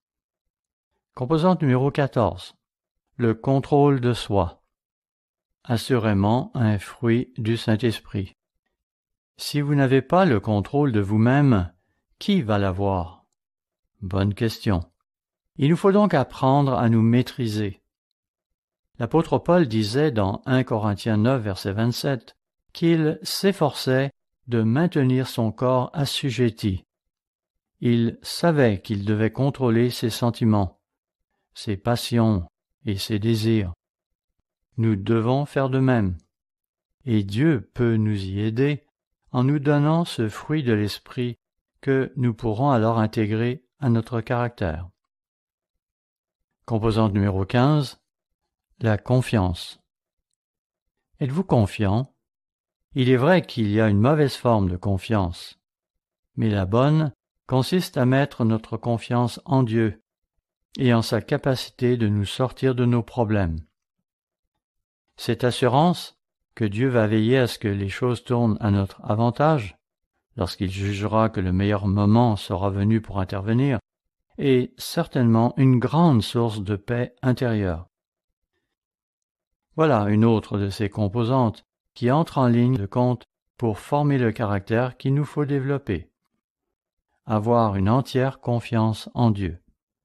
Composante numéro quatorze. Le contrôle de soi. Assurément un fruit du Saint-Esprit. Si vous n'avez pas le contrôle de vous-même, qui va l'avoir? Bonne question. Il nous faut donc apprendre à nous maîtriser. L'apôtre Paul disait dans un Corinthiens neuf, verset vingt-sept, qu'il s'efforçait de maintenir son corps assujetti. Il savait qu'il devait contrôler ses sentiments, ses passions et ses désirs. Nous devons faire de même, et Dieu peut nous y aider en nous donnant ce fruit de l'esprit que nous pourrons alors intégrer à notre caractère. Composante numéro quinze, la confiance. Êtes-vous confiant? Il est vrai qu'il y a une mauvaise forme de confiance, mais la bonne consiste à mettre notre confiance en Dieu et en sa capacité de nous sortir de nos problèmes. Cette assurance que Dieu va veiller à ce que les choses tournent à notre avantage, lorsqu'il jugera que le meilleur moment sera venu pour intervenir, est certainement une grande source de paix intérieure. Voilà une autre de ces composantes qui entre en ligne de compte pour former le caractère qu'il nous faut développer. Avoir une entière confiance en Dieu.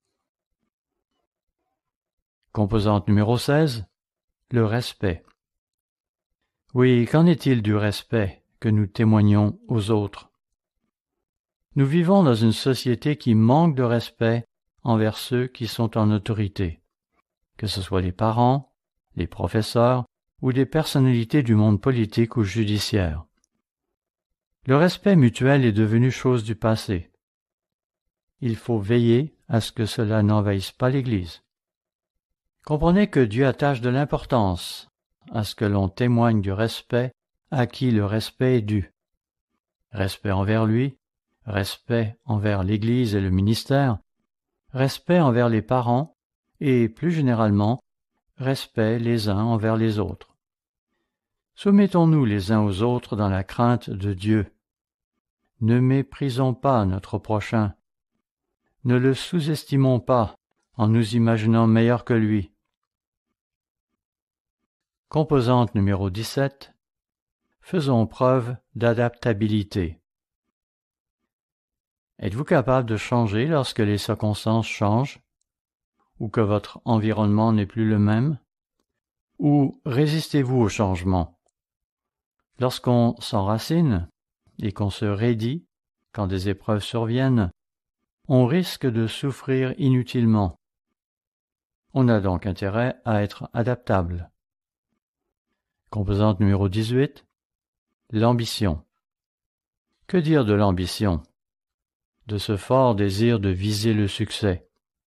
Composante numéro seize, le respect. Oui, qu'en est-il du respect que nous témoignons aux autres? Nous vivons dans une société qui manque de respect envers ceux qui sont en autorité, que ce soit les parents, les professeurs ou des personnalités du monde politique ou judiciaire. Le respect mutuel est devenu chose du passé. Il faut veiller à ce que cela n'envahisse pas l'Église. Comprenez que Dieu attache de l'importance à ce que l'on témoigne du respect à qui le respect est dû. Respect envers lui, respect envers l'Église et le ministère, respect envers les parents et, plus généralement, respect les uns envers les autres. Soumettons-nous les uns aux autres dans la crainte de Dieu. Ne méprisons pas notre prochain. Ne le sous-estimons pas en nous imaginant meilleur que lui. Composante numéro dix-sept. Faisons preuve d'adaptabilité. Êtes-vous capable de changer lorsque les circonstances changent, ou que votre environnement n'est plus le même? Ou résistez-vous au changement? Lorsqu'on s'enracine et qu'on se raidit quand des épreuves surviennent, on risque de souffrir inutilement. On a donc intérêt à être adaptable. Composante numéro dix-huit. L'ambition. Que dire de l'ambition? De ce fort désir de viser le succès.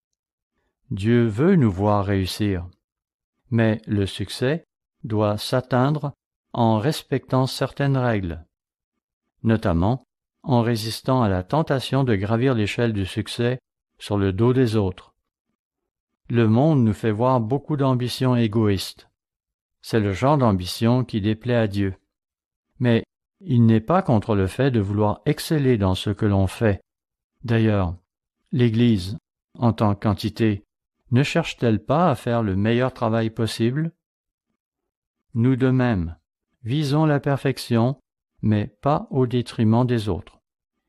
Dieu veut nous voir réussir, mais le succès doit s'atteindre en respectant certaines règles, notamment en résistant à la tentation de gravir l'échelle du succès sur le dos des autres. Le monde nous fait voir beaucoup d'ambitions égoïstes. C'est le genre d'ambition qui déplaît à Dieu. Mais il n'est pas contre le fait de vouloir exceller dans ce que l'on fait. D'ailleurs, l'Église, en tant qu'entité, ne cherche-t-elle pas à faire le meilleur travail possible? Nous de même, visons la perfection, mais pas au détriment des autres.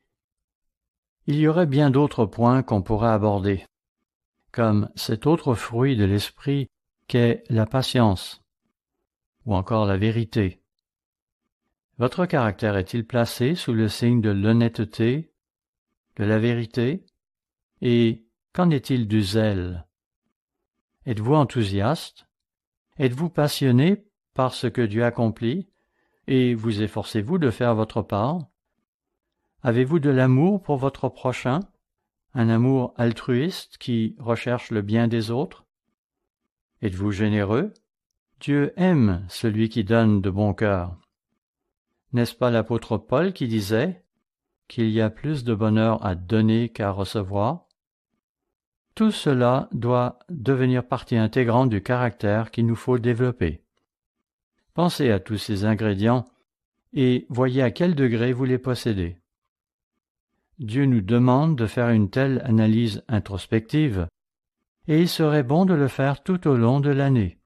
Il y aurait bien d'autres points qu'on pourrait aborder, comme cet autre fruit de l'esprit qu'est la patience, ou encore la vérité. Votre caractère est-il placé sous le signe de l'honnêteté, de la vérité? Et qu'en est-il du zèle? Êtes-vous enthousiaste? Êtes-vous passionné par ce que Dieu accomplit? Et vous efforcez-vous de faire votre part? Avez-vous de l'amour pour votre prochain? Un amour altruiste qui recherche le bien des autres? Êtes-vous généreux? Dieu aime celui qui donne de bon cœur. N'est-ce pas l'apôtre Paul qui disait qu'il y a plus de bonheur à donner qu'à recevoir? Tout cela doit devenir partie intégrante du caractère qu'il nous faut développer. Pensez à tous ces ingrédients et voyez à quel degré vous les possédez. Dieu nous demande de faire une telle analyse introspective, et il serait bon de le faire tout au long de l'année.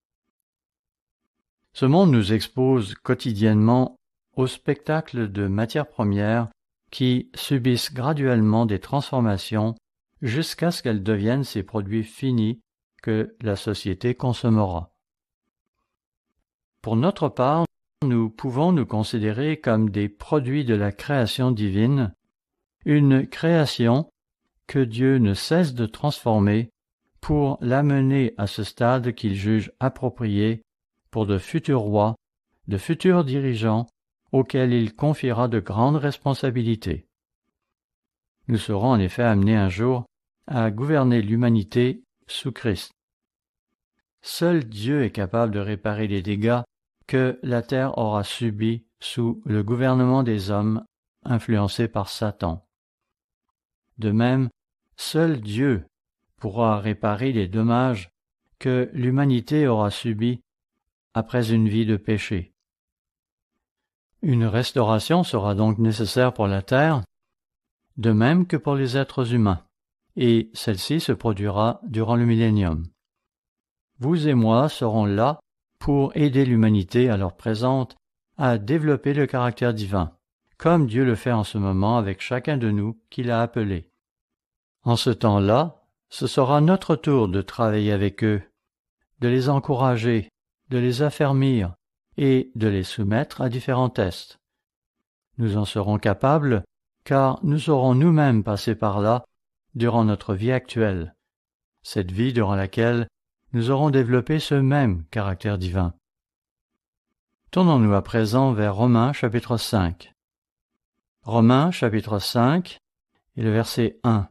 Ce monde nous expose quotidiennement au spectacle de matières premières qui subissent graduellement des transformations jusqu'à ce qu'elles deviennent ces produits finis que la société consommera. Pour notre part, nous pouvons nous considérer comme des produits de la création divine, une création que Dieu ne cesse de transformer pour l'amener à ce stade qu'il juge approprié pour de futurs rois, de futurs dirigeants auxquels il confiera de grandes responsabilités. Nous serons en effet amenés un jour à gouverner l'humanité sous Christ. Seul Dieu est capable de réparer les dégâts que la terre aura subis sous le gouvernement des hommes influencés par Satan. De même, seul Dieu pourra réparer les dommages que l'humanité aura subis après une vie de péché. Une restauration sera donc nécessaire pour la terre, de même que pour les êtres humains, et celle-ci se produira durant le millénium. Vous et moi serons là pour aider l'humanité alors présente à développer le caractère divin, comme Dieu le fait en ce moment avec chacun de nous qu'il a appelé. En ce temps-là, ce sera notre tour de travailler avec eux, de les encourager, de les affermir et de les soumettre à différents tests. Nous en serons capables car nous aurons nous-mêmes passé par là durant notre vie actuelle, cette vie durant laquelle nous aurons développé ce même caractère divin. Tournons-nous à présent vers Romains chapitre cinq. Romains chapitre cinq et le verset un.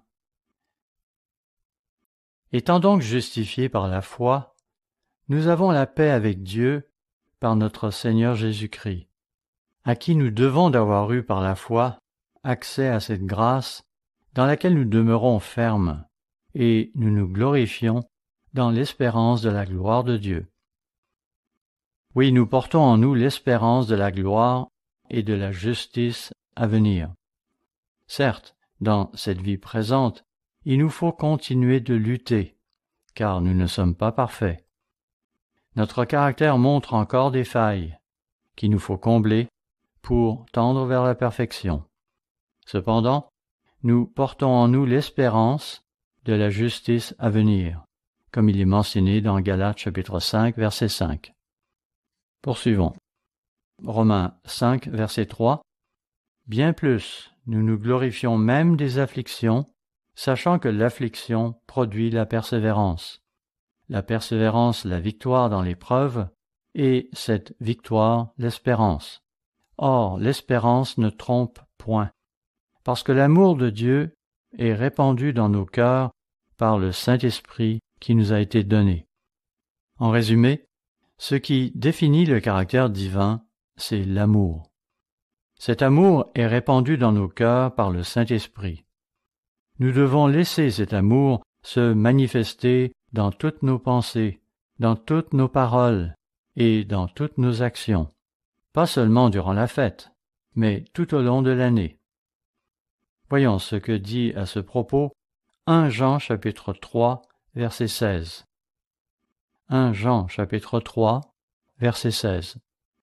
Étant donc justifiés par la foi, nous avons la paix avec Dieu par notre Seigneur Jésus-Christ, à qui nous devons d'avoir eu par la foi accès à cette grâce dans laquelle nous demeurons fermes, et nous nous glorifions dans l'espérance de la gloire de Dieu. Oui, nous portons en nous l'espérance de la gloire et de la justice à venir. Certes, dans cette vie présente, il nous faut continuer de lutter, car nous ne sommes pas parfaits. Notre caractère montre encore des failles, qu'il nous faut combler pour tendre vers la perfection. Cependant, nous portons en nous l'espérance de la justice à venir, comme il est mentionné dans Galates chapitre cinq, verset cinq. Poursuivons. Romains cinq, verset trois. Bien plus, nous nous glorifions même des afflictions, sachant que l'affliction produit la persévérance. La persévérance, la victoire dans l'épreuve, et cette victoire, l'espérance. Or, l'espérance ne trompe point, parce que l'amour de Dieu est répandu dans nos cœurs par le Saint-Esprit qui nous a été donné. En résumé, ce qui définit le caractère divin, c'est l'amour. Cet amour est répandu dans nos cœurs par le Saint-Esprit. Nous devons laisser cet amour se manifester dans toutes nos pensées, dans toutes nos paroles et dans toutes nos actions, pas seulement durant la fête, mais tout au long de l'année. Voyons ce que dit à ce propos premier Jean chapitre trois, verset seize. premier Jean chapitre trois, verset seize.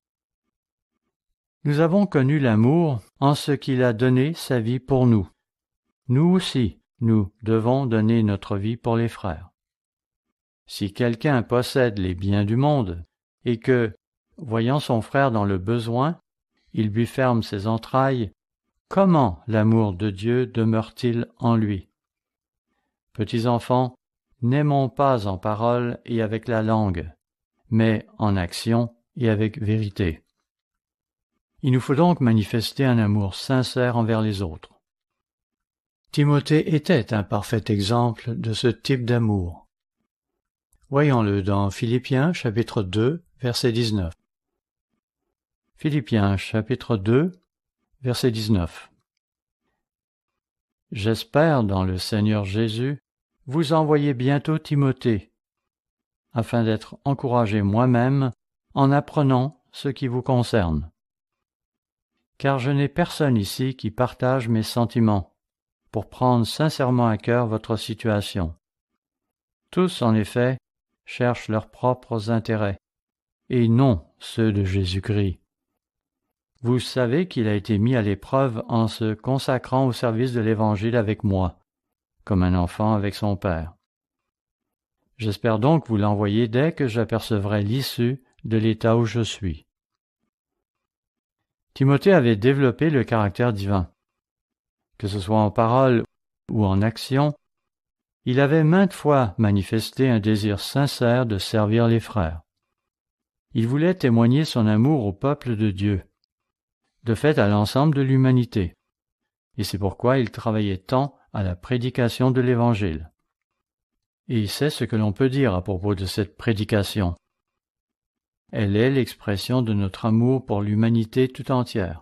Nous avons connu l'amour en ce qu'il a donné sa vie pour nous. Nous aussi, nous devons donner notre vie pour les frères. Si quelqu'un possède les biens du monde et que, voyant son frère dans le besoin, il lui ferme ses entrailles, comment l'amour de Dieu demeure-t-il en lui? Petits enfants, n'aimons pas en parole et avec la langue, mais en action et avec vérité. Il nous faut donc manifester un amour sincère envers les autres. Timothée était un parfait exemple de ce type d'amour. Voyons-le dans Philippiens chapitre deux, verset dix-neuf. Philippiens chapitre deux, verset dix-neuf. J'espère dans le Seigneur Jésus vous envoyer bientôt Timothée, afin d'être encouragé moi-même en apprenant ce qui vous concerne. Car je n'ai personne ici qui partage mes sentiments, pour prendre sincèrement à cœur votre situation. Tous, en effet, cherchent leurs propres intérêts, et non ceux de Jésus-Christ. Vous savez qu'il a été mis à l'épreuve en se consacrant au service de l'Évangile avec moi, comme un enfant avec son père. J'espère donc vous l'envoyer dès que j'apercevrai l'issue de l'état où je suis. Timothée avait développé le caractère divin. Que ce soit en parole ou en action, il avait maintes fois manifesté un désir sincère de servir les frères. Il voulait témoigner son amour au peuple de Dieu. de fait à l'ensemble de l'humanité. Et c'est pourquoi il travaillait tant à la prédication de l'Évangile. Et c'est ce que l'on peut dire à propos de cette prédication. Elle est l'expression de notre amour pour l'humanité tout entière.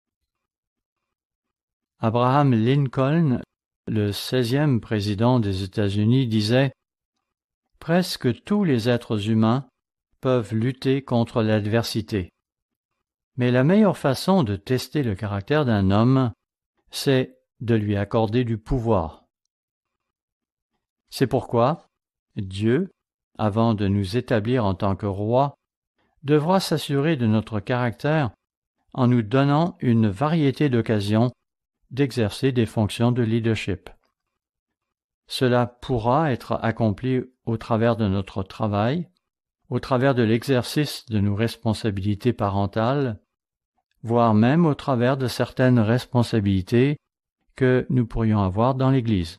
Abraham Lincoln, le seizième président des États-Unis, disait « Presque tous les êtres humains peuvent lutter contre l'adversité. Mais la meilleure façon de tester le caractère d'un homme, c'est de lui accorder du pouvoir. » C'est pourquoi Dieu, avant de nous établir en tant que roi, devra s'assurer de notre caractère en nous donnant une variété d'occasions d'exercer des fonctions de leadership. Cela pourra être accompli au travers de notre travail, au travers de l'exercice de nos responsabilités parentales, voire même au travers de certaines responsabilités que nous pourrions avoir dans l'Église.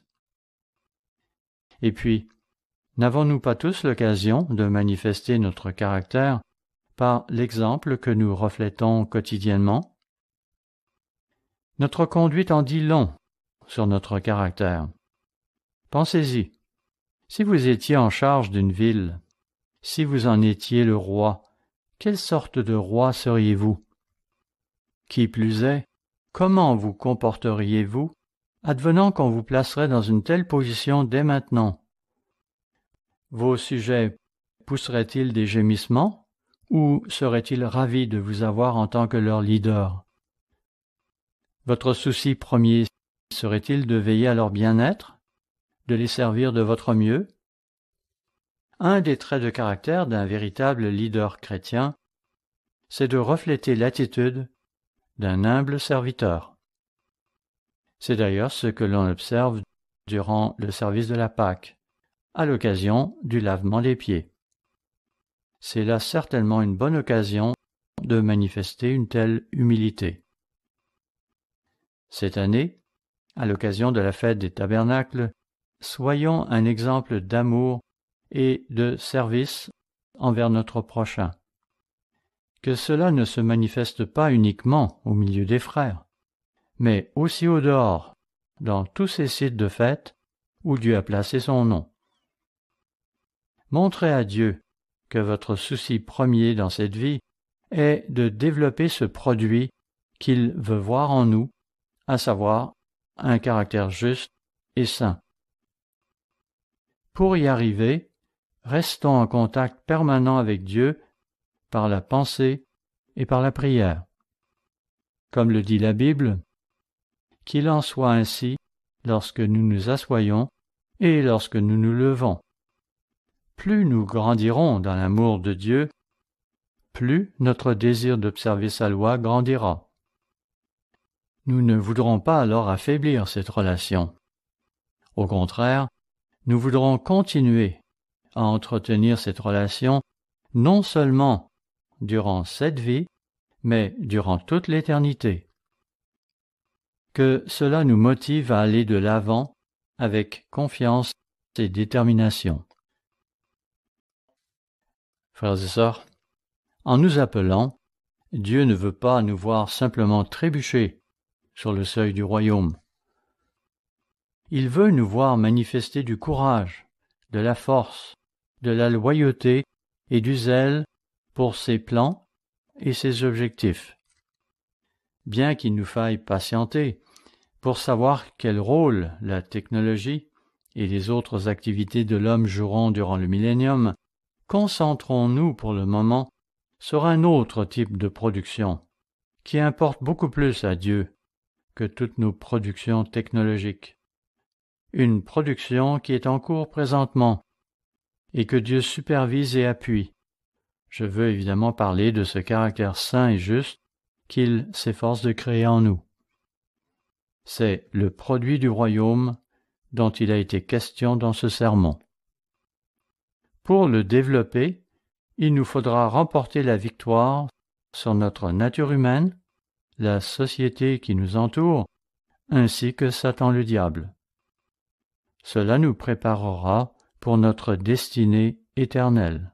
Et puis, n'avons-nous pas tous l'occasion de manifester notre caractère par l'exemple que nous reflétons quotidiennement? Notre conduite en dit long sur notre caractère. Pensez-y, si vous étiez en charge d'une ville, si vous en étiez le roi, quelle sorte de roi seriez-vous? Qui plus est, comment vous comporteriez-vous, advenant qu'on vous placerait dans une telle position dès maintenant? Vos sujets pousseraient-ils des gémissements, ou seraient-ils ravis de vous avoir en tant que leur leader? Votre souci premier serait-il de veiller à leur bien-être, de les servir de votre mieux? Un des traits de caractère d'un véritable leader chrétien, c'est de refléter l'attitude d'un humble serviteur. C'est d'ailleurs ce que l'on observe durant le service de la Pâque, à l'occasion du lavement des pieds. C'est là certainement une bonne occasion de manifester une telle humilité. Cette année, à l'occasion de la fête des Tabernacles, soyons un exemple d'amour et de service envers notre prochain. Que cela ne se manifeste pas uniquement au milieu des frères, mais aussi au dehors, dans tous ces sites de fête où Dieu a placé son nom. Montrez à Dieu que votre souci premier dans cette vie est de développer ce produit qu'il veut voir en nous, à savoir un caractère juste et saint. Pour y arriver, restons en contact permanent avec Dieu par la pensée et par la prière. Comme le dit la Bible, qu'il en soit ainsi lorsque nous nous assoyons et lorsque nous nous levons. Plus nous grandirons dans l'amour de Dieu, plus notre désir d'observer sa loi grandira. Nous ne voudrons pas alors affaiblir cette relation. Au contraire, nous voudrons continuer à entretenir cette relation non seulement durant cette vie, mais durant toute l'éternité. Que cela nous motive à aller de l'avant avec confiance et détermination. Frères et sœurs, en nous appelant, Dieu ne veut pas nous voir simplement trébucher sur le seuil du royaume. Il veut nous voir manifester du courage, de la force, de la loyauté et du zèle pour ses plans et ses objectifs. Bien qu'il nous faille patienter pour savoir quel rôle la technologie et les autres activités de l'homme joueront durant le millénium, concentrons-nous pour le moment sur un autre type de production qui importe beaucoup plus à Dieu que toutes nos productions technologiques. Une production qui est en cours présentement et que Dieu supervise et appuie. Je veux évidemment parler de ce caractère saint et juste qu'il s'efforce de créer en nous. C'est le produit du royaume dont il a été question dans ce sermon. Pour le développer, il nous faudra remporter la victoire sur notre nature humaine, la société qui nous entoure, ainsi que Satan le diable. Cela nous préparera pour notre destinée éternelle.